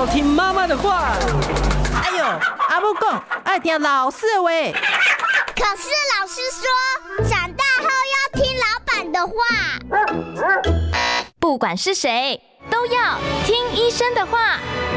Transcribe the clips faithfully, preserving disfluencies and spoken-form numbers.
要听妈妈的话。 哎呦，阿母讲爱听老师的话。 可是老师说，长大后要听老板的话。 不管是谁，都要听医生的话。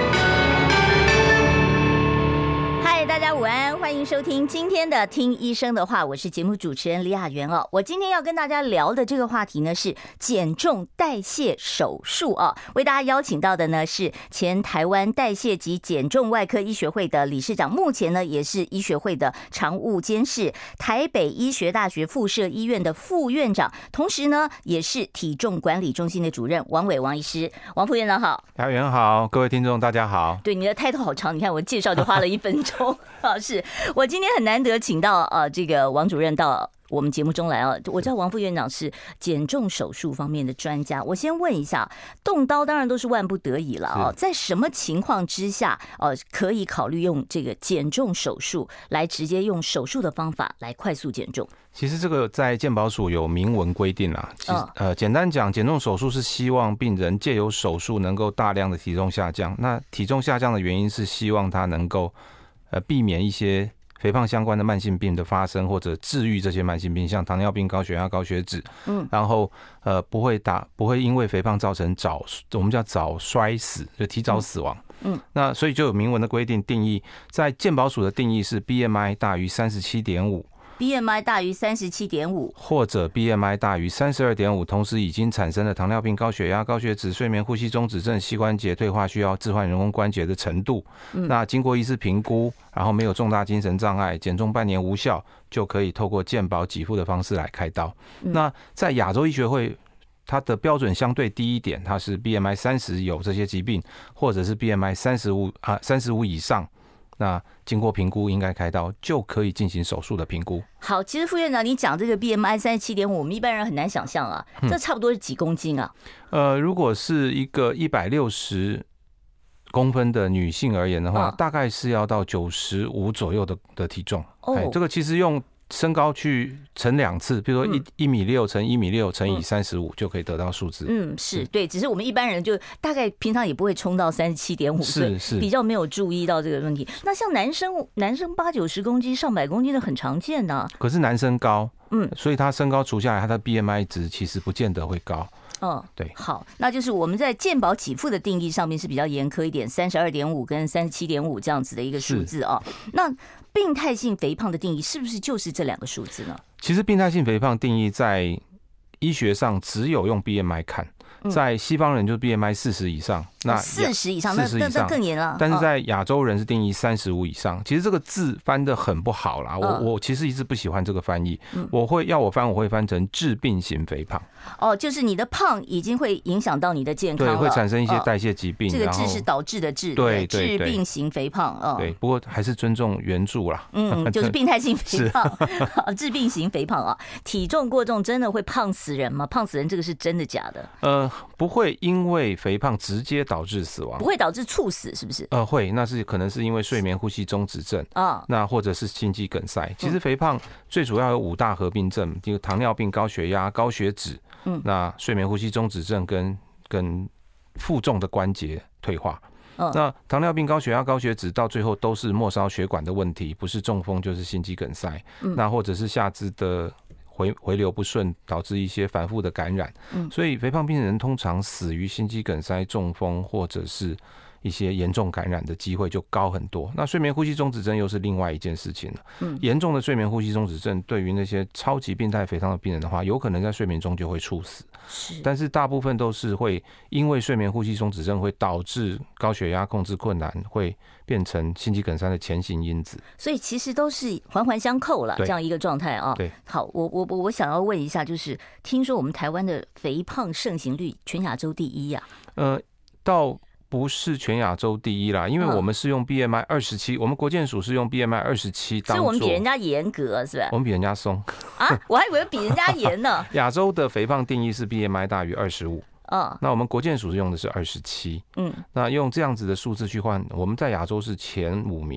嗨，大家午安，欢迎收听今天的听医生的话，我是节目主持人李雅媛哦。我今天要跟大家聊的这个话题呢是减重代谢手术哦。为大家邀请到的呢是前台湾代谢及减重外科医学会的理事长，目前呢也是医学会的常务监事，台北医学大学附设医院的副院长，同时呢也是体重管理中心的主任王伟王医师。王副院长好。 雅媛好，各位听众大家好。 对，你的 title 好长，你看我介绍就花了一分钟。啊，是我今天很难得请到呃这个王主任到我们节目中来啊。我知道王副院长是减重手术方面的专家，我先问一下，动刀当然都是万不得已了啊，在什么情况之下呃可以考虑用这个减重手术来直接用手术的方法来快速减重？ 其实这个在健保署有明文规定啦。其实呃，简单讲，减重手术是希望病人借由手术能够大量的体重下降。那体重下降的原因是希望他能够呃避免一些肥胖相关的慢性病的发生，或者治愈这些慢性病，像糖尿病、高血压、高血脂。嗯，然后呃不会打不会因为肥胖造成早我们叫早衰死，就提早死亡。嗯，那所以就有明文的规定定义，在健保署的定义是 B M I 大于 三十七点五。 B M I 大于 三十七点五， 或者 B M I 大于 三十二点五， 同时已经产生了糖尿病、高血压、高血脂、睡眠呼吸中止症、膝关节退化需要置换人工关节的程度。嗯、那经过医师评估，然后没有重大精神障碍，减重半年无效，就可以透过健保给付的方式来开刀。嗯、那在亚洲医学会，它的标准相对低一点，它是 B M I 三十有这些疾病，或者是 B M I 三十五啊三十五以上。那经过评估应该开刀，就可以进行手术的评估。 好，其实副院长你讲这个 B M I 三十七点五，我们一般人很难想象啊，这差不多是几公斤啊？嗯、 呃，如果是一个一百六十公分的女性而言的话，哦、大概是要到九十五左右的的体重。哦，这个其实用身高去乘两次，比如说一一米六乘一米六乘以三十五，就可以得到数字。 嗯，是对，只是我们一般人就大概平常也不会冲到三十七点五， 是是比较没有注意到这个问题。那像男生，男生八九十公斤、上百公斤的很常见呢、啊。 可是男生高，嗯，所以他身高除下来，他的 B M I 值其实不见得会高。 嗯，对，好，那就是我们在健保给付的定义上面是比较严苛一点，三十二点五跟三十七点五这样子的一个数字啊。那病态性肥胖的定义是不是就是这两个数字呢？ 其实病态性肥胖定义在医学上只有用 B M I 看，在西方人就 B M I 四十以上，那四十以上，那那更严了。 但是在亚洲人是定义三十五以上。其实这个字翻得很不好啦，我我其实一直不喜欢这个翻译，我会要我翻，我会翻成致病型肥胖。 哦，就是你的胖已经会影响到你的健康了， 对，会产生一些代谢疾病。 这个致是导致的致， 对对致病型肥胖。哦， 对，不过还是尊重原著啦。 嗯，就是病态性肥胖，致病型肥胖啊。体重过重真的会胖死人吗？胖死人这个是真的假的？ 呃，不会因为肥胖直接导致死亡， 不会导致猝死，是不是？ 呃，会，那是可能是因为睡眠呼吸中止症啊，那或者是心肌梗塞。其实肥胖最主要有五大合并症，就糖尿病、高血压、高血脂。嗯，那睡眠呼吸中止症跟跟负重的关节退化。嗯、那糖尿病、高血压、高血脂到最后都是末梢血管的问题，不是中风就是心肌梗塞。嗯、那或者是下肢的回回流不顺，导致一些反复的感染。嗯、所以肥胖病人通常死于心肌梗塞、中风或者是一些严重感染的机会就高很多。那睡眠呼吸中止症又是另外一件事情了。嗯，严重的睡眠呼吸中止症对于那些超级病态肥胖的病人的话，有可能在睡眠中就会猝死。是，但是大部分都是会因为睡眠呼吸中止症会导致高血压控制困难，会变成心肌梗塞的前行因子。 所以其实都是环环相扣了，这样一个状态啊。 对， 好，我我我想要问一下，就是听说我们台湾的肥胖盛行率全亚洲第一呀、 啊？呃，到。不是全亚洲第一啦，因为我们是用 B M I 二十七，我们国健署是用 B M I 二十七当作， 所以我们比人家严格，是吧？ 我们比人家松啊，我还以为比人家严呢。 亚洲的肥胖定义是 B M I 大于二十五，嗯，那我们国健署是用的是二十七，嗯，那用这样子的数字去换，我们在亚洲是前五名啦。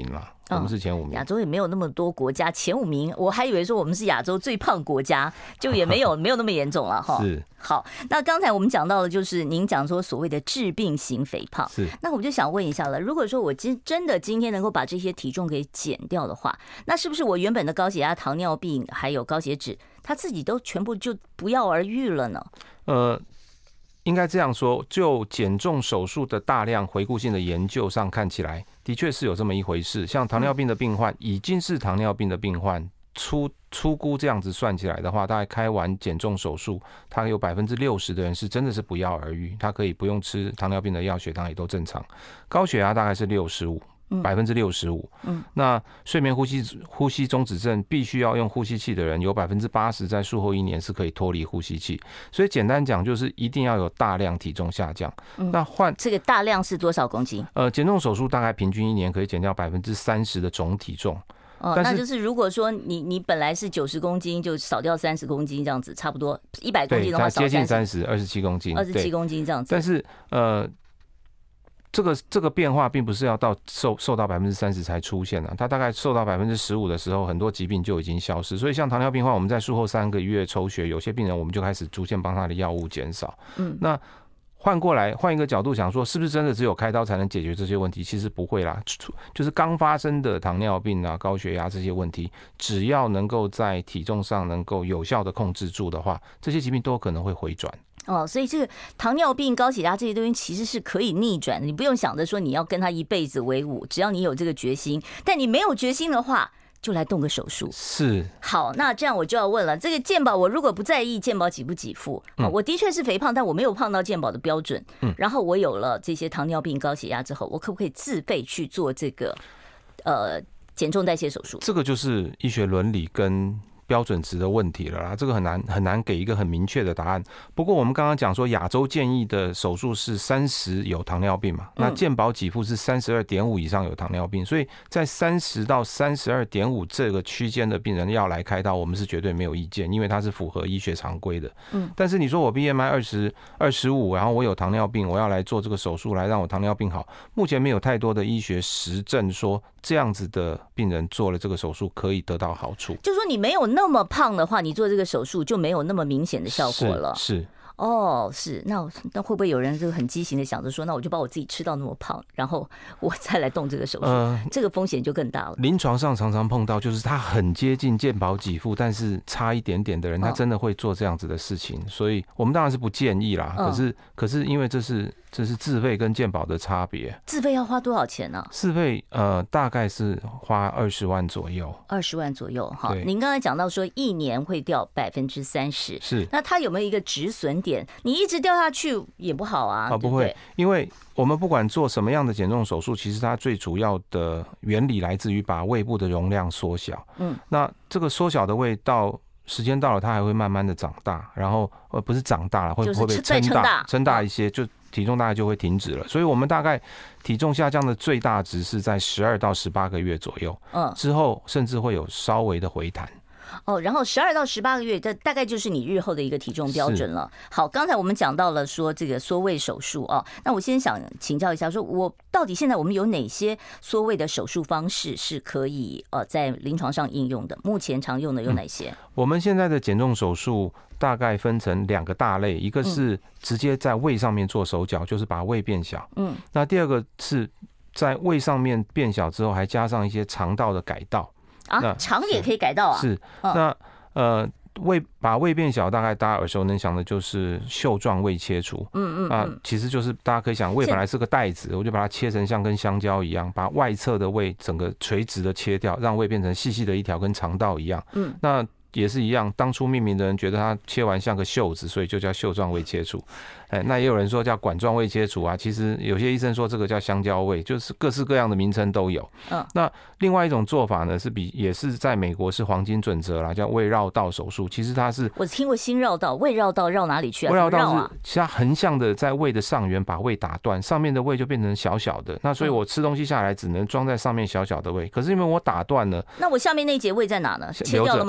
我们是前五名。 亚洲也没有那么多国家前五名，我还以为说我们是亚洲最胖国家，就也没有没有那么严重了哈。 是。 好，那刚才我们讲到的就是您讲说所谓的致病型肥胖， 是。 那我就想问一下了，如果说我今真的今天能够把这些体重给减掉的话，那是不是我原本的高血压、糖尿病还有高血脂，它自己都全部就不药而愈了呢？ 呃。应该这样说，就减重手术的大量回顾性的研究上看起来，的确是有这么一回事。像糖尿病的病患，已经是糖尿病的病患，初初估这样子算起来的话，大概开完减重手术，他有百分之六十的人是真的是不药而愈，他可以不用吃糖尿病的药，血糖也都正常。高血压大概是六十五。百分之六十五，嗯，那睡眠呼吸呼吸中止症必须要用呼吸器的人，有百分之八十在术后一年是可以脱离呼吸器。所以简单讲，就是一定要有大量体重下降。嗯、那换这个大量是多少公斤？ 呃，减重手术大概平均一年可以减掉百分之三十的总体重。 哦，那就是如果说你你本来是九十公斤，就少掉三十公斤这样子，差不多一百公斤的话少接近三十，二十七公斤， 二十七公斤这样子。 但是呃。这个这个变化并不是要到受受到百分之三十才出现的、啊，它大概受到百分之十五的时候，很多疾病就已经消失。所以像糖尿病患，我们在术后三个月抽血，有些病人我们就开始逐渐帮他的药物减少。嗯，那换过来换一个角度想说，是不是真的只有开刀才能解决这些问题？其实不会啦，就是刚发生的糖尿病啊、高血压这些问题，只要能够在体重上能够有效的控制住的话，这些疾病都有可能会回转。 哦，所以这个糖尿病、高血压这些东西其实是可以逆转的，你不用想着说你要跟他一辈子为伍，只要你有这个决心。但你没有决心的话，就来动个手术。 是。 好，那这样我就要问了，这个健保我如果不在意健保给不给付、嗯，我的确是肥胖，但我没有胖到健保的标准。嗯。然后我有了这些糖尿病、高血压之后，我可不可以自费去做这个呃减重代谢手术？ 这个就是医学伦理跟标准值的问题了啦，这个很难很难给一个很明确的答案。不过我们刚刚讲说，亚洲建议的手术是三十有糖尿病嘛，那健保给付是三十二点五以上有糖尿病，所以在三十到三十二点五这个区间的病人要来开刀，我们是绝对没有意见，因为它是符合医学常规的。嗯，但是你说我 B M I 二十二十五，然后我有糖尿病，我要来做这个手术来让我糖尿病好，目前没有太多的医学实证说这样子的病人做了这个手术可以得到好处。 就说你没有那么胖的话，你做这个手术就没有那么明显的效果了。 是。是哦，是，那那会不会有人就很畸形的想着说，那我就把我自己吃到那么胖，然后我再来动这个手术，呃、这个风险就更大了。 临床上常常碰到，就是他很接近健保给付，但是差一点点的人，他真的会做这样子的事情，所以我们当然是不建议啦。可是，可是因为这是这是自费跟健保的差别， 自费要花多少钱呢、啊？ 自费呃大概是花二十万左右， 二十万左右哈。您刚才讲到说一年会掉百分之三十， 是， 那它有没有一个止损点？你一直掉下去也不好啊。啊， 不会，因为我们不管做什么样的减重手术，其实它最主要的原理来自于把胃部的容量缩小。嗯，那这个缩小的胃到时间到了，它还会慢慢的长大，然后呃不是长大了，会会被撑大，撑大一些，就体重大概就会停止了。所以我们大概体重下降的最大值是在十二到十八个月左右，嗯，之后甚至会有稍微的回弹。 哦，然后十二到十八个月，这大概就是你日后的一个体重标准了。好，刚才我们讲到了说这个缩胃手术哦，那我先想请教一下，说我到底现在我们有哪些缩胃的手术方式是可以呃在临床上应用的？目前常用的有哪些？嗯、 我们现在的减重手术大概分成两个大类，一个是直接在胃上面做手脚，就是把胃变小。嗯，那第二个是在胃上面变小之后，还加上一些肠道的改道。 啊，肠也可以改道啊！ 是，那呃，胃把胃变小，大概大家耳熟能详的就是袖状胃切除。嗯嗯，啊，其实就是大家可以想，胃本来是个袋子，我就把它切成像跟香蕉一样，把外侧的胃整个垂直的切掉，让胃变成细细的一条，跟肠道一样。嗯，那也是一样，当初命名的人觉得它切完像个袖子，所以就叫袖状胃切除。哎，那也有人说叫管状胃切除啊，其实有些医生说这个叫香蕉胃，就是各式各样的名称都有。嗯，那另外一种做法呢，是比也是在美国是黄金准则啦，叫胃绕道手术。其实它是我听过心绕道，胃绕道绕哪里去啊？ 胃绕道是其实它横向的在胃的上缘把胃打断，上面的胃就变成小小的。那所以我吃东西下来只能装在上面小小的胃，可是因为我打断了， 那我下面那节胃在哪呢？切掉了吗？ 留着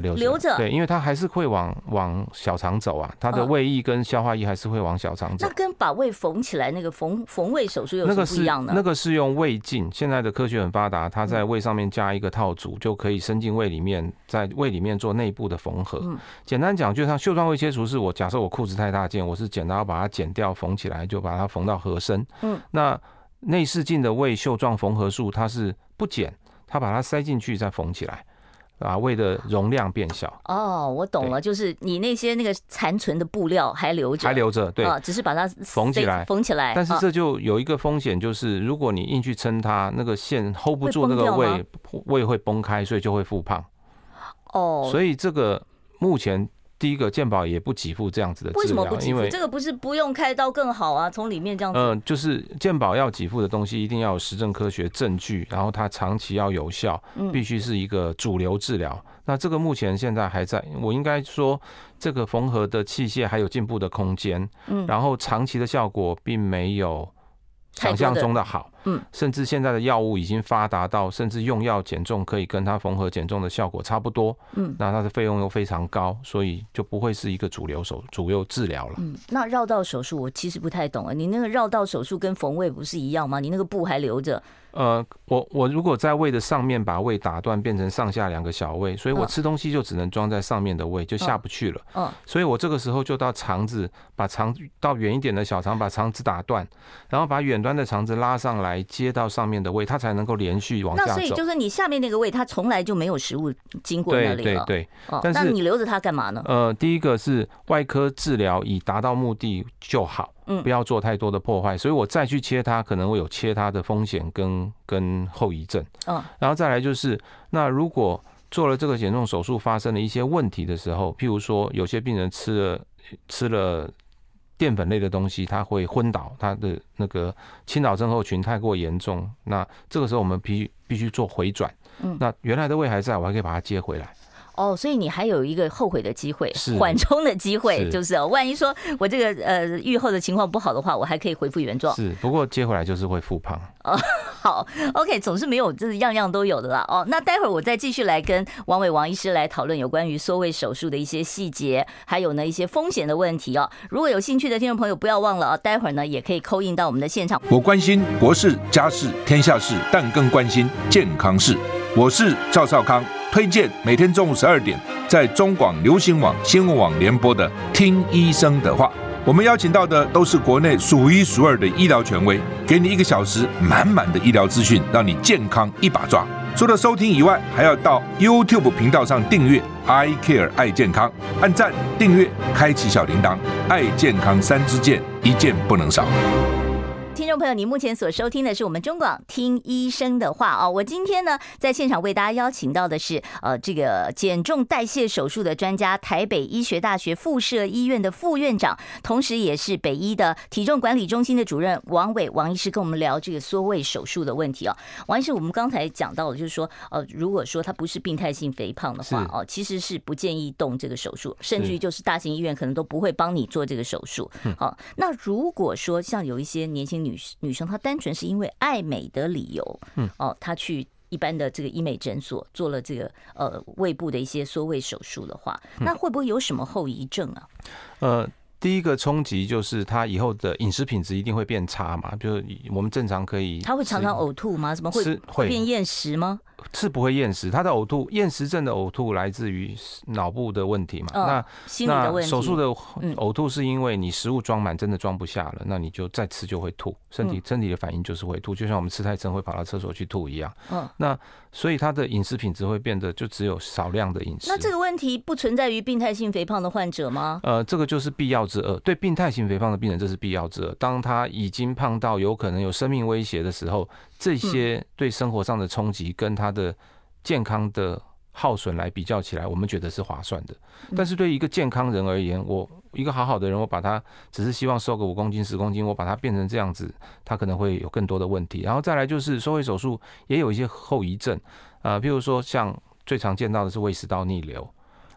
留着留着， 对，因为它还是会往往小肠走啊，它的胃液跟消化液还是会往小肠走。 那跟把胃缝起来那个缝缝胃手术有什么不一样呢？ 那个是用胃镜，现在的科学很发达，它在胃上面加一个套组，就可以伸进胃里面，在胃里面做内部的缝合。嗯、简单讲，就像袖状胃切除是我假设我裤子太大件，我是简单要把它剪掉缝起来，就把它缝到合身。嗯，那内视镜的胃袖状缝合术，它是不剪，它把它塞进去再缝起来。把胃的容量变小。 哦，我懂了，就是你那些那个残存的布料还留着， 还留着，对， 啊，只是把它缝起来， 缝起来。 但是这就有一个风险，就是如果你硬去撑它，那个线 hold 不住那个胃，胃会崩开，所以就会复胖。哦，所以这个目前。第一个健保也不给付这样子的治疗， 为什么不给付？这个不是不用开刀更好啊？从里面这样子， 嗯、呃，就是健保要给付的东西，一定要有实证科学证据，然后它长期要有效，必须是一个主流治疗。嗯、那这个目前现在还在，我应该说这个缝合的器械还有进步的空间，嗯，然后长期的效果并没有想象中的好，嗯，甚至现在的药物已经发达到，甚至用药减重可以跟它缝合减重的效果差不多，嗯，那它的费用又非常高，所以就不会是一个主流手主流治疗了。 嗯，那绕道手术我其实不太懂啊，你那个绕道手术跟缝胃不是一样吗？你那个布还留着。 呃，我我如果在胃的上面把胃打断，变成上下两个小胃，所以我吃东西就只能装在上面的胃，就下不去了。嗯，所以我这个时候就到肠子，把肠到远一点的小肠，把肠子打断，然后把远端的肠子拉上来，接到上面的胃，它才能够连续往下走。 那所以就是你下面那个胃，它从来就没有食物经过那里了。 对对对。 哦，但是那你留着它干嘛呢？ 呃，第一个是外科治疗以达到目的就好。不要做太多的破坏，所以我再去切它，可能会有切它的风险跟跟后遗症。嗯，然后再来就是，那如果做了这个减重手术发生了一些问题的时候，譬如说有些病人吃了吃了淀粉类的东西，他会昏倒，他的那个倾倒症候群太过严重，那这个时候我们必必须做回转。嗯，那原来的胃还在，我还可以把它接回来。 哦，所以你还有一个后悔的机会，缓冲的机会，就是、哦、万一说我这个呃愈后的情况不好的话，我还可以恢复原状。 是，不过接回来就是会复胖。 哦，好 ，OK， 总是没有，就是样样都有的啦。哦，那待会儿我再继续来跟王伟王医师来讨论有关于缩胃手术的一些细节，还有呢一些风险的问题哦。如果有兴趣的听众朋友，不要忘了啊，待会儿呢也可以call in到我们的现场。 我关心国事、家事、天下事，但更关心健康事。我是赵少康，推荐每天中午十二点在中广流行网、新闻网联播的《听医生的话》。我们邀请到的都是国内数一数二的医疗权威，给你一个小时满满的医疗资讯，让你健康一把抓。除了收听以外，还要到 YouTube 频道上订阅 I Care 爱健康，按赞、订阅、开启小铃铛，爱健康三支箭，一件不能少。 听众朋友，你目前所收听的是我们中广听医生的话哦。我今天呢在现场为大家邀请到的是呃这个减重代谢手术的专家，台北医学大学附设医院的副院长，同时也是北医的体重管理中心的主任王伟王医师，跟我们聊这个缩胃手术的问题哦。王医师，我们刚才讲到的就是说，呃，如果说他不是病态性肥胖的话哦，其实是不建议动这个手术，甚至于就是大型医院可能都不会帮你做这个手术。好，那如果说像有一些年轻女女生，她单纯是因为爱美的理由，嗯，哦，她去一般的这个医美诊所做了这个呃胃部的一些缩胃手术的话，那会不会有什么后遗症啊？ 呃，第一个冲击就是她以后的饮食品质一定会变差嘛，就是我们正常可以， 她会常常呕吐吗？怎么会会变厌食吗？ 是不会厌食，他的呕吐，厌食症的呕吐来自于脑部的问题嘛？哦、 那心理的问题。 手术的呕吐是因为你食物装满，真的装不下了，那你就再吃就会吐，身体身体的反应就是会吐，就像我们吃太撑会跑到厕所去吐一样。嗯，那所以他的饮食品质会变得就只有少量的饮食。 那这个问题不存在于病态性肥胖的患者吗？ 呃，这个就是必要之恶。对病态性肥胖的病人，这是必要之恶。当他已经胖到有可能有生命威胁的时候，这些对生活上的冲击跟他的健康的耗损来比较起来，我们觉得是划算的。但是对一个健康人而言，我一个好好的人，我把他只是希望瘦个五公斤、十公斤，我把他变成这样子，他可能会有更多的问题。然后再来就是缩胃手术也有一些后遗症，呃，譬如说像最常见到的是胃食道逆流。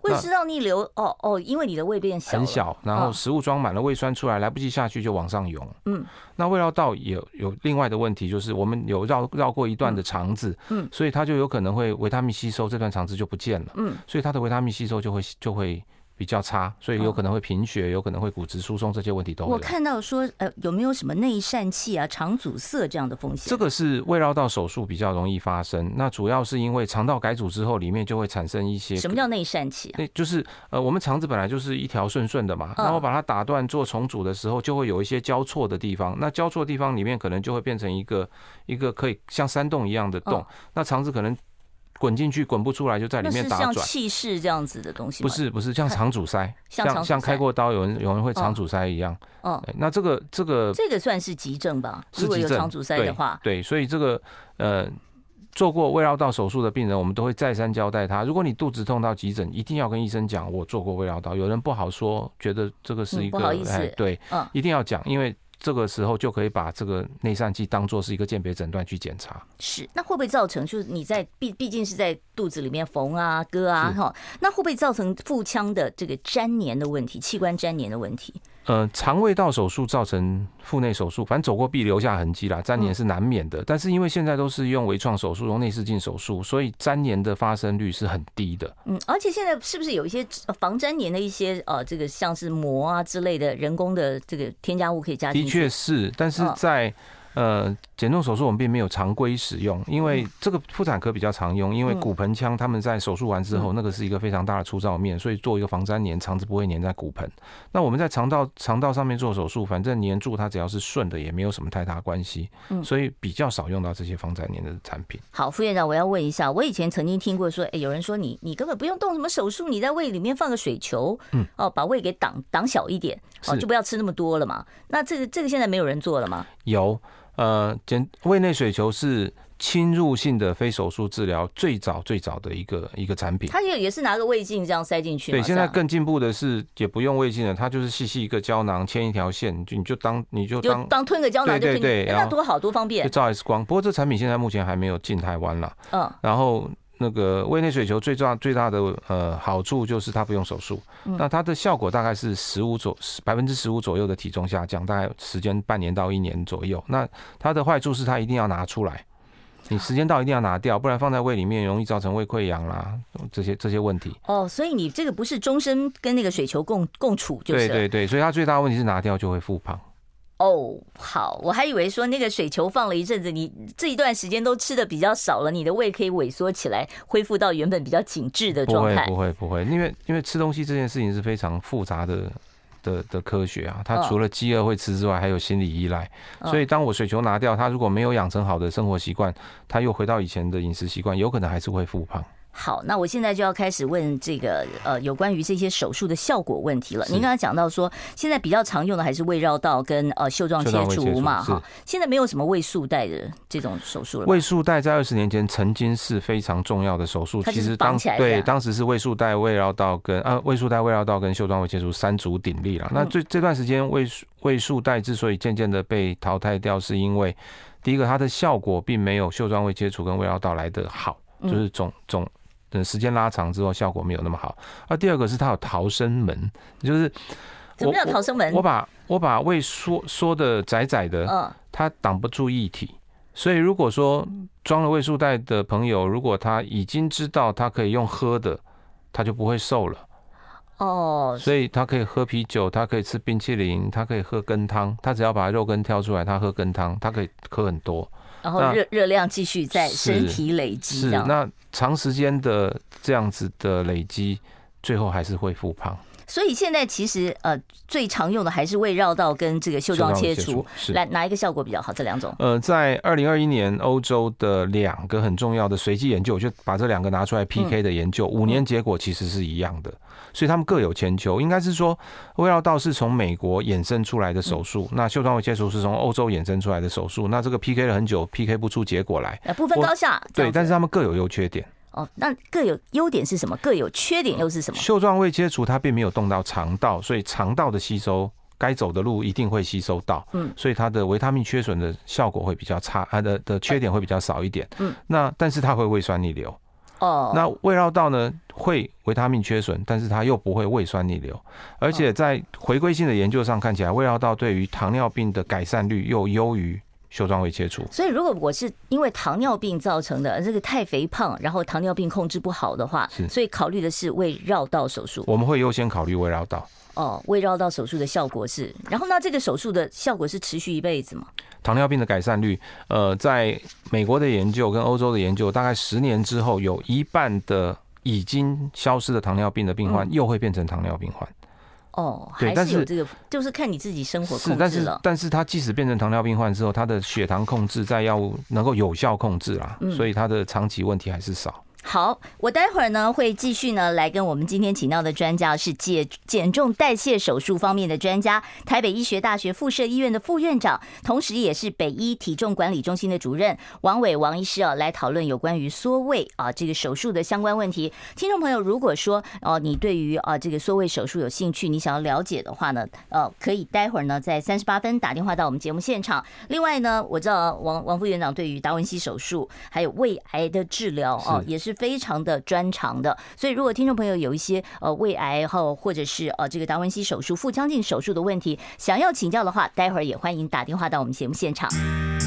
胃食道逆流，哦哦，因为你的胃变小了， 很小，然后食物装满了，胃酸出来来不及下去就往上涌。嗯，那胃绕道也有有另外的问题，就是我们有绕绕过一段的肠子，嗯，所以它就有可能会维他命吸收这段肠子就不见了，嗯，所以它的维他命吸收就会就会。比较差，所以有可能会贫血，有可能会骨质疏松，这些问题都会。 我看到说，呃，有没有什么内疝气啊、肠阻塞这样的风险？ 这个是胃绕道手术比较容易发生。那主要是因为肠道改组之后，里面就会产生一些。 什么叫内疝气啊？ 就是呃，我们肠子本来就是一条顺顺的嘛，然后把它打断做重组的时候，就会有一些交错的地方。那交错的地方里面可能就会变成一个一个可以像山洞一样的洞。那肠子可能。滚进去滚不出来，就在里面打转。 那是像气室这样子的东西吗？ 不是不是，像肠阻塞，像像开过刀，有人有人会肠阻塞一样。哦，那这个这个这个算是急症吧？如果有肠阻塞的话， 对，所以这个呃，做过胃绕道手术的病人，我们都会再三交代他：如果你肚子痛到急诊，一定要跟医生讲，我做过胃绕道。有人不好说，觉得这个是一个、嗯、 不好意思， 哎、对，嗯，一定要讲，因为。这个时候就可以把这个内疝气当作是一个鉴别诊断去检查。 是，那会不会造成就是你在毕毕竟是在肚子里面缝啊割啊哈，那会不会造成腹腔的这个粘连的问题、器官粘连的问题？ 呃，肠胃道手术造成腹内手术，反正走过必留下痕迹啦，粘连是难免的。嗯、但是因为现在都是用微创手术、用内视镜手术，所以粘连的发生率是很低的。 嗯，而且现在是不是有一些防粘连的一些呃，这个像是膜啊之类的人工的这个添加物可以加进去？ 的确是，但是在、哦呃，减重手术我们并没有常规使用，因为这个妇产科比较常用，因为骨盆腔他们在手术完之后，那个是一个非常大的粗糙面，所以做一个防粘连，肠子不会粘在骨盆。那我们在肠道肠道上面做手术，反正粘住它只要是顺的，也没有什么太大关系，所以比较少用到这些防粘连的产品。 好，副院长，我要问一下，我以前曾经听过说，哎，有人说你你根本不用动什么手术，你在胃里面放个水球，嗯，哦，把胃给挡挡小一点，哦，就不要吃那么多了嘛。那这个这个现在没有人做了吗？ 有。呃，减胃内水球是侵入性的非手术治疗最早最早的一个一个产品。 它也也是拿个胃镜这样塞进去吗？ 对，现在更进步的是也不用胃镜了，它就是细细一个胶囊，牵一条线，就你就当你就当就当吞个胶囊就吞， 对对对， 那多好多方便。 就照 X 光，不过这产品现在目前还没有进台湾啦。嗯，然后。那个胃内水球最大最大的呃好处就是它不用手术，嗯、那它的效果大概是十五左百分之十五左右的体重下降，大概时间半年到一年左右。那它的坏处是它一定要拿出来，你时间到一定要拿掉，不然放在胃里面容易造成胃溃疡啦这些这些问题。 哦，所以你这个不是终身跟那个水球共共处就是。 对对对，所以它最大的问题是拿掉就会复胖。 哦，好，我还以为说那个水球放了一阵子，你这一段时间都吃的比较少了，你的胃可以萎缩起来，恢复到原本比较紧致的状态。 不会不会不会，因为因为吃东西这件事情是非常复杂的的的科学啊，它除了饥饿会吃之外，还有心理依赖。所以当我水球拿掉，它如果没有养成好的生活习惯，它又回到以前的饮食习惯，有可能还是会复胖。 好，那我现在就要开始问这个呃有关于这些手术的效果问题了。您刚才讲到说，现在比较常用的还是胃绕道跟呃袖状切除嘛，哈，现在没有什么胃束带的这种手术了。 胃束带在二十年前曾经是非常重要的手术，其实当对当时是胃束带、胃绕道跟呃胃束带、胃绕道跟袖状胃切除三足鼎立了。那这这段时间胃胃束带之所以渐渐的被淘汰掉，是因为第一个它的效果并没有袖状胃切除跟胃绕道来得好，就是总总。等时间拉长之后，效果没有那么好。那第二个是它有逃生门，就是什么叫逃生门？ 我把我把胃缩缩的窄窄的，它挡不住液体。所以如果说装了胃束带的朋友，如果他已经知道他可以用喝的，他就不会瘦了。哦，所以他可以喝啤酒，他可以吃冰淇淋，他可以喝羹汤，他只要把肉羹挑出来，他喝羹汤，他可以喝很多。 然后热热量继续在身体累积， 是那长时间的这样子的累积，最后还是会复胖。 所以现在其实呃最常用的还是胃绕道跟这个袖状切除，来哪一个效果比较好？这两种？呃， 在二零二一年欧洲的两个很重要的随机研究，就把这两个拿出来 P K 的研究，五、嗯、年结果其实是一样的，所以他们各有千秋。应该是说胃绕道是从美国衍生出来的手术，嗯、那袖状胃切除是从欧洲衍生出来的手术。那这个 P K 了很久 ，P K 不出结果来， 不分高下。 对，但是他们各有优缺点。 哦，那各有优点是什么？各有缺点又是什么？ 袖状胃切除它并没有动到肠道，所以肠道的吸收该走的路一定会吸收到，嗯，所以它的维他命缺损的效果会比较差，它的的缺点会比较少一点，嗯，那但是它会胃酸逆流。 哦， 那胃绕道呢会维他命缺损，但是它又不会胃酸逆流，而且在回归性的研究上看起来，胃绕道对于糖尿病的改善率又优于袖状胃切除。 所以如果我是因为糖尿病造成的这个太肥胖，然后糖尿病控制不好的话，所以考虑的是胃绕道手术。 我们会优先考虑胃绕道。 哦，胃绕道手术的效果是，然后呢，这个手术的效果是持续一辈子吗？ 糖尿病的改善率，呃，在美国的研究跟欧洲的研究，大概十年之后，有一半的已经消失的糖尿病的病患，又会变成糖尿病患。 哦，还是有这个，就是看你自己生活控制了。 是，但是但是他即使变成糖尿病患之后，他的血糖控制在药物能够有效控制啦，嗯、所以他的长期问题还是少。 好，我待会儿呢会继续呢来跟我们今天请到的专家是减减重代谢手术方面的专家，台北医学大学附设医院的副院长，同时也是北医体重管理中心的主任王伟王医师啊，来讨论有关于缩胃啊这个手术的相关问题。听众朋友，如果说哦你对于啊这个缩胃手术有兴趣，你想要了解的话呢，呃可以待会儿呢在三十八分打电话到我们节目现场。另外呢，我知道王王副院长对于达文西手术还有胃癌的治疗哦也是非常的专长的，所以如果听众朋友有一些呃胃癌后或者是呃这个达文西手术、腹腔镜手术的问题，想要请教的话，待会儿也欢迎打电话到我们节目现场。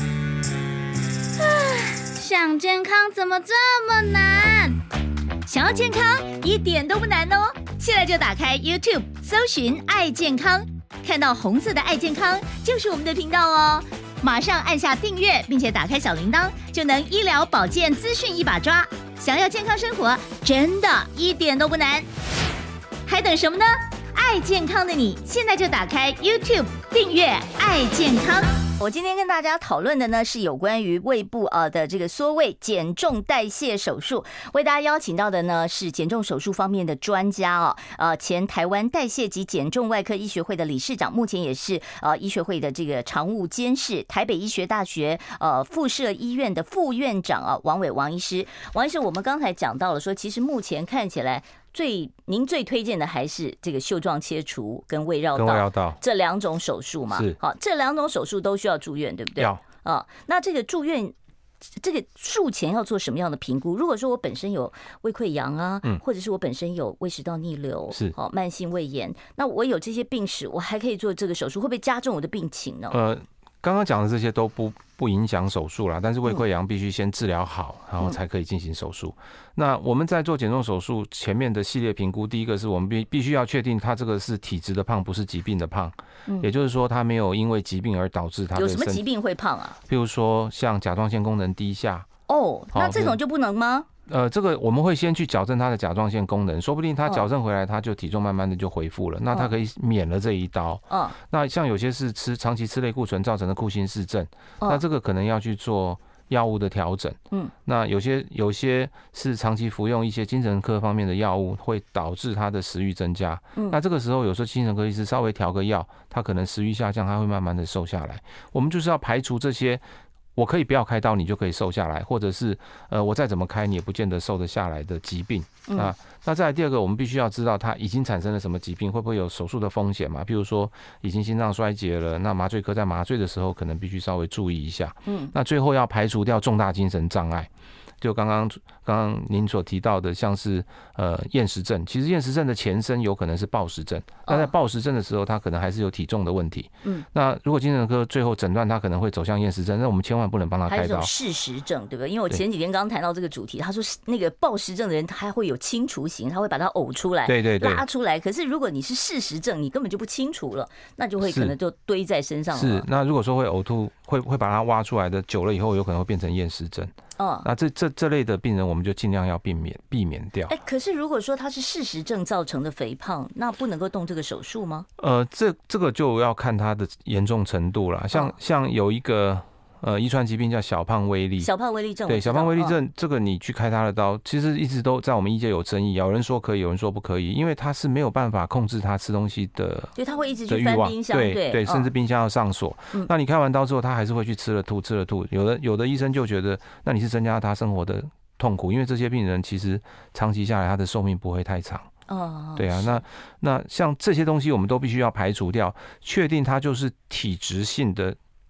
想健康怎么这么难？想要健康一点都不难哦！现在就打开 YouTube 搜寻爱健康，看到红色的爱健康就是我们的频道哦。马上按下订阅，并且打开小铃铛，就能医疗保健资讯一把抓。想要健康生活，真的一点都不难，还等什么呢？爱健康的你，现在就打开 YouTube 订阅爱健康。 我今天跟大家讨论的呢是有关于胃部呃的这个缩胃减重代谢手术，为大家邀请到的呢是减重手术方面的专家哦，呃前台湾代谢及减重外科医学会的理事长，目前也是呃医学会的这个常务监事，台北医学大学呃附设医院的副院长啊王伟王医师。王医师，我们刚才讲到了说，其实目前看起来最您最推荐的还是这个袖状切除跟胃绕道这两种手术嘛？ 是， 好，这两种手术都需要住院，对不对？ 要啊。那这个住院，这个术前要做什么样的评估？如果说我本身有胃溃疡啊，嗯，或者是我本身有胃食道逆流， 是， 好，慢性胃炎，那我有这些病史，我还可以做这个手术，会不会加重我的病情呢？ 呃，刚刚讲的这些都不不影响手术啦，但是胃溃疡必须先治疗好，然后才可以进行手术。那我们在做减重手术前面的系列评估，第一个是我们必必须要确定他这个是体质的胖，不是疾病的胖，嗯、也就是说他没有因为疾病而导致他有什么疾病会胖啊？ 譬如说像甲状腺功能低下。 哦，那这种就不能吗？ 呃，这个我们会先去矫正他的甲状腺功能，说不定他矫正回来，他就体重慢慢的就恢复了，那他可以免了这一刀。嗯，那像有些是吃长期吃类固醇造成的库欣氏症，那这个可能要去做药物的调整。嗯，那有些有些是长期服用一些精神科方面的药物，会导致他的食欲增加。嗯，那这个时候有时候精神科医师稍微调个药，他可能食欲下降，他会慢慢的瘦下来。我们就是要排除这些。我可以不要开刀，你就可以瘦下来，或者是呃，我再怎么开，你也不见得瘦得下来的疾病啊。那再来第二个，我们必须要知道它已经产生了什么疾病，会不会有手术的风险嘛？譬如说已经心脏衰竭了，那麻醉科在麻醉的时候可能必须稍微注意一下。嗯，那最后要排除掉重大精神障碍。就刚刚刚刚您所提到的，像是呃厌食症，其实厌食症的前身有可能是暴食症。那在暴食症的时候，他可能还是有体重的问题。嗯，那如果精神科最后诊断他可能会走向厌食症，那我们千万不能帮他开刀。还有一种嗜食症，对不对？因为我前几天刚刚谈到这个主题，他说那个暴食症的人，他还会有清除型，他会把它呕出来， 对对对， 拉出来。可是如果你是嗜食症，你根本就不清除了，那就会可能就堆在身上了。 是，那如果说会呕吐，会会把它挖出来的，久了以后有可能会变成厌食症。哦，那这这这类的病人，我们就尽量要避免避免掉。 哎，可是如果说他是嗜食症造成的肥胖，那不能够动这个手术吗？ 呃，这这个就要看他的严重程度了。像、哦、像有一个呃遗传疾病叫小胖威力， 小胖威力症， 对，小胖威力症、哦、这个你去开他的刀，其实一直都在我们医界有争议，有人说可以，有人说不可以，因为他是没有办法控制他吃东西的， 对，他会一直去翻冰箱， 对对, 对，甚至冰箱要上锁。嗯、那你开完刀之后，他还是会去吃了吐，吃了吐。有的有的医生就觉得，那你是增加他生活的痛苦，因为这些病人其实长期下来他的寿命不会太长。哦，对啊，那那像这些东西我们都必须要排除掉，确定他就是体质性的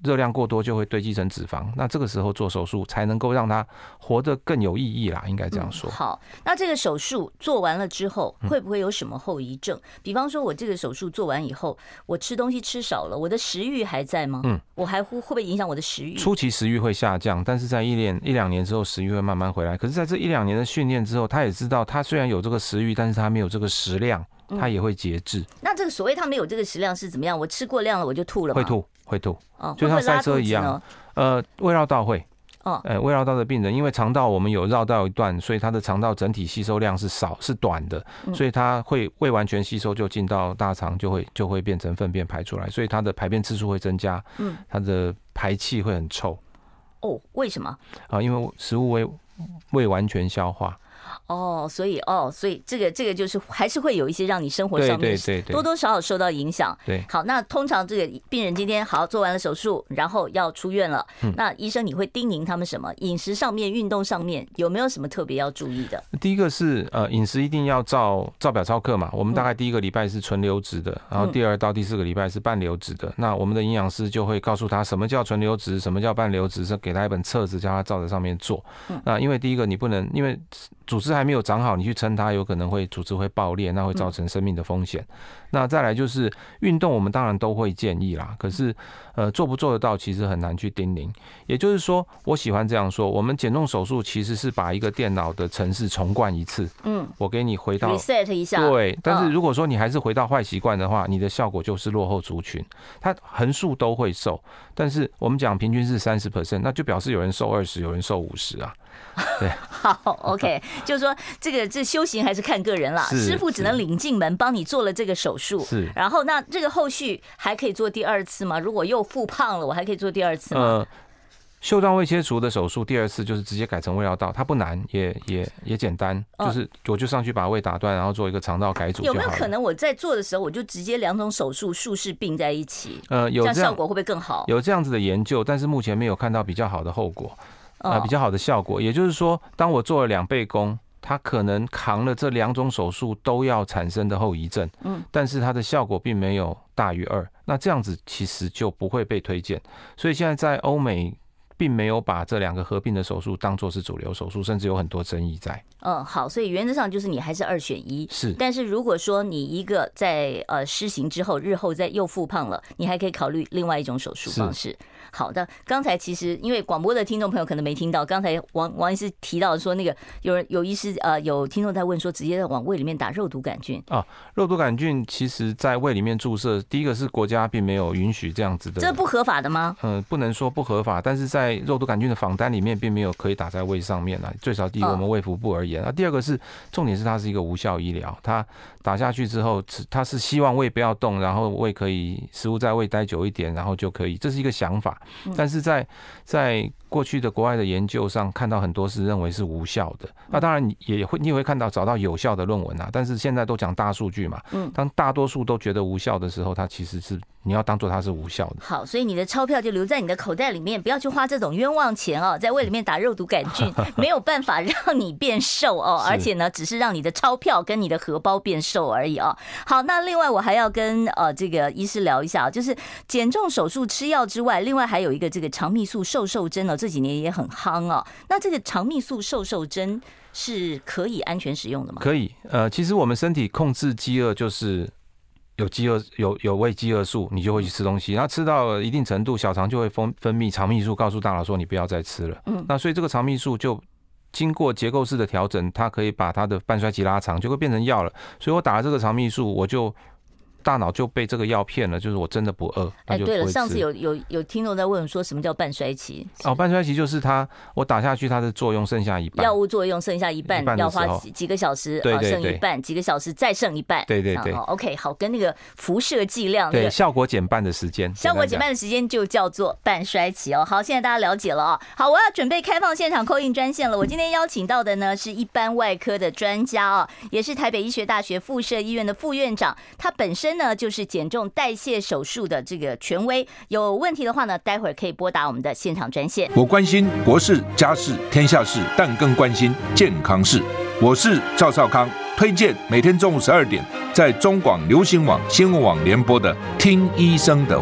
热量过多就会堆积成脂肪，那这个时候做手术才能够让它活得更有意义啦，应该这样说。 嗯、好，那这个手术做完了之后，会不会有什么后遗症？嗯、比方说，我这个手术做完以后，我吃东西吃少了，我的食欲还在吗？嗯，我还会会不会影响我的食欲？ 初期食欲会下降，但是在一年一两年之后，食欲会慢慢回来。可是在这一两年的训练之后，他也知道，他虽然有这个食欲，但是他没有这个食量。它也会节制、嗯。 那这个所谓它没有这个食量是怎么样？我吃过量了我就吐了吗？ 会吐，会吐，哦、就像塞车一样。呃，胃绕道会。哦，呃，胃绕道的病人，因为肠道我们有绕道一段，所以他的肠道整体吸收量是少是短的，嗯、所以他会未完全吸收就进到大肠，就会就会变成粪便排出来，所以他的排便次数会增加。嗯，他的排气会很臭。 哦，为什么？ 啊，因为食物未未完全消化。 哦，所以哦，所以这个这个就是还是会有一些让你生活上面多多少少受到影响。 对， 好，那通常这个病人今天好做完了手术，然后要出院了，嗯、那医生你会叮咛他们什么？饮食上面、运动上面有没有什么特别要注意的？ 第一个是呃，饮食一定要照照表操课嘛。我们大概第一个礼拜是纯流质的，然后第二到第四个礼拜是半流质的。嗯、那我们的营养师就会告诉他什么叫纯流质，什么叫半流质，是给他一本册子，叫他照着上面做。嗯、那因为第一个你不能因为组织还没有长好，你去撑它，有可能会组织会爆裂，那会造成生命的风险。嗯、那再来就是运动，我们当然都会建议啦，可是呃做不做得到，其实很难去叮咛。也就是说，我喜欢这样说，我们减重手术其实是把一个电脑的程式重灌一次。嗯，我给你回到 reset 一下。 对，但是如果说你还是回到坏习惯的话，你的效果就是落后族群。它横竖都会瘦，但是我们讲平均是 百分之三十， 那就表示有人瘦二十，有人瘦五十啊。对， 好 ，OK， 就是说这个这修行还是看个人啦。师傅只能领进门，帮你做了这个手术， 是。 然后那这个后续还可以做第二次吗？如果又复胖了，我还可以做第二次吗？呃， 袖状胃切除的手术，第二次就是直接改成胃绕道，它不难，也也也简单，就是我就上去把胃打断，然后做一个肠道改组就好了。 有没有可能我在做的时候，我就直接两种手术术式并在一起？ 呃，有这样， 这样效果会不会更好？ 有这样子的研究，但是目前没有看到比较好的后果。呃，比较好的效果，也就是说，当我做了两倍功，他可能扛了这两种手术都要产生的后遗症，嗯，但是它的效果并没有大于二，那这样子其实就不会被推荐。所以现在在欧美，并没有把这两个合并的手术当作是主流手术，甚至有很多争议在。 嗯，好，所以原则上就是你还是二选一。 是， 但是如果说你一个在呃施行之后，日后再又复胖了，你还可以考虑另外一种手术方式。好的，刚才其实因为广播的听众朋友可能没听到，刚才王王医师提到说那个有人有医师呃有听众在问说，直接往胃里面打肉毒杆菌啊，肉毒杆菌其实在胃里面注射，第一个是国家并没有允许这样子的， 这不合法的吗？ 嗯，不能说不合法，但是在肉毒杆菌的访单里面并没有可以打在胃上面啊，最少第一个我们卫福部而言啊，第二个是重点是它是一个无效医疗，它打下去之后，它是希望胃不要动，然后胃可以食物在胃待久一点，然后就可以，这是一个想法。但是在在过去的国外的研究上，看到很多是认为是无效的。那当然也会你也会看到找到有效的论文啊，但是现在都讲大数据嘛，当大多数都觉得无效的时候，它其实是你要当做它是无效的。 好，所以你的钞票就留在你的口袋里面，不要去花这种冤枉钱哦，在胃里面打肉毒杆菌，没有办法让你变瘦哦，而且呢，只是让你的钞票跟你的荷包变瘦而已哦。好，那另外我还要跟呃这个医师聊一下，就是减重手术吃药之外，另外还有一个这个肠泌素瘦瘦针哦，这几年也很夯哦。那这个肠泌素瘦瘦针是可以安全使用的吗？ 可以，呃，其实我们身体控制饥饿就是有饥饿有有胃饥饿素，你就会去吃东西，然后吃到一定程度，小肠就会分分泌肠泌素，告诉大脑说你不要再吃了。嗯，那所以这个肠泌素就经过结构式的调整，它可以把它的半衰期拉长，就会变成药了。所以我打了这个肠泌素，我就大脑就被这个药骗了，就是我真的不饿。 哎，对了，上次有有有听众在问说什么叫半衰期？ 哦，半衰期就是它我打下去，它的作用剩下一半， 药物作用剩下一半，要花几几个小时， 对对对， 剩一半，几个小时再剩一半， 对对对。 好 ，OK， 好，跟那个辐射剂量， 对，效果减半的时间， 效果减半的时间就叫做半衰期哦。好，现在大家了解了啊。好，我要准备开放现场 call in 专线了。我今天邀请到的呢是一般外科的专家啊，也是台北医学大学附设医院的副院长，他本身呢就是减重代谢手术的这个权威，有问题的话呢，待会儿可以拨打我们的现场专线。 我关心国事、家事、天下事，但更关心健康事。我是赵少康，推荐每天中午十二点在中广流行网、新闻网联播的《听医生的话》。